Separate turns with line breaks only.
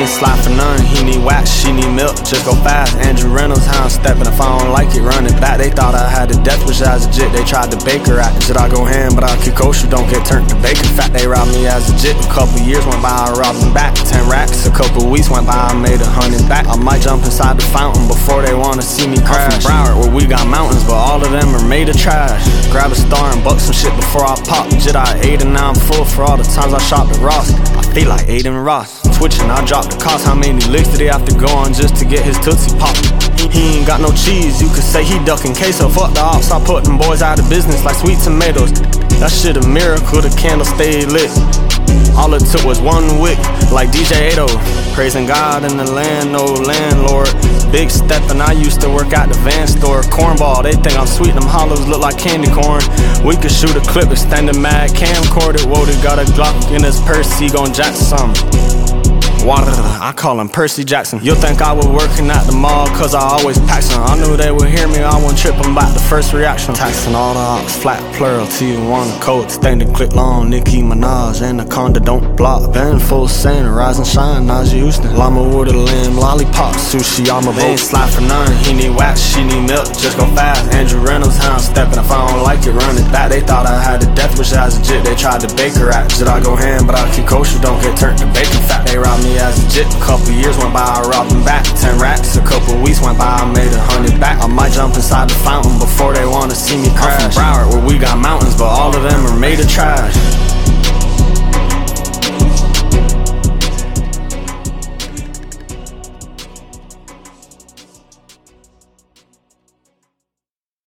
ain't slide for none. He need wax, she need milk, just go fast. Andrew Reynolds, how I'm stepping. If I don't like it, run it back. They thought I had the death wish as a jit. They tried to bake her act. Did I go ham, but I keep kosher, don't get turned to bacon. Fact, they robbed me as a jit. A couple years went by, I robbed them back. 10 racks, a couple weeks went by, I made 100 back. I might jump inside the fountain before they wanna see me crash. I'm from Broward, where we got mountains, but all of them are made of trash. Grab a star and buck some shit before I pop. Jedi 8 and now I'm full for all the times I shopped at Ross. I feel like Aiden Ross. Twitching, I dropped the cost. How many licks did he have to go on just to get his Tootsie Pop? He ain't got no cheese, you could say he ducking queso. Fuck the ops, I put them boys out of business like sweet tomatoes. That shit a miracle, the candle stayed lit. All it took was one wick, like DJ Ado. Praising God in the land, no landlord. Big steppin', I used to work at the van store. Cornball, they think I'm sweet, them hollows look like candy corn. We could shoot a clip, extended mag, camcorder. Whoa, they got a Glock in his purse, he gon' jack some. Water, I call him Percy Jackson. You'll think I was working at the mall cause I always pack some. I knew they would hear me, I wouldn't trip them back the first reaction. Taxing all the ops, flat plural, T1 code, extended click long, Nicki Minaj, Anaconda don't block. Been full send, rise and shine, Najee Houston. Llama with a limb, lollipop, sushi, I'm a boat. They ain't slide for none, he need wax, she need milk, just go fast. Andrew Reynolds, how I'm stepping, if I don't like it, run it back. They thought I had the death wish as a jit, they tried to bake her act. Did I go ham, but I keep kosher, don't get turned to bacon. Fact, they robbed me as a jit. A couple years went by, I robbed them back. 10 racks, a couple weeks went by, I made 100 back. I might jump inside the fountain before they wanna see me crash. I'm from Broward, where we got mountains, but all of them are made of trash.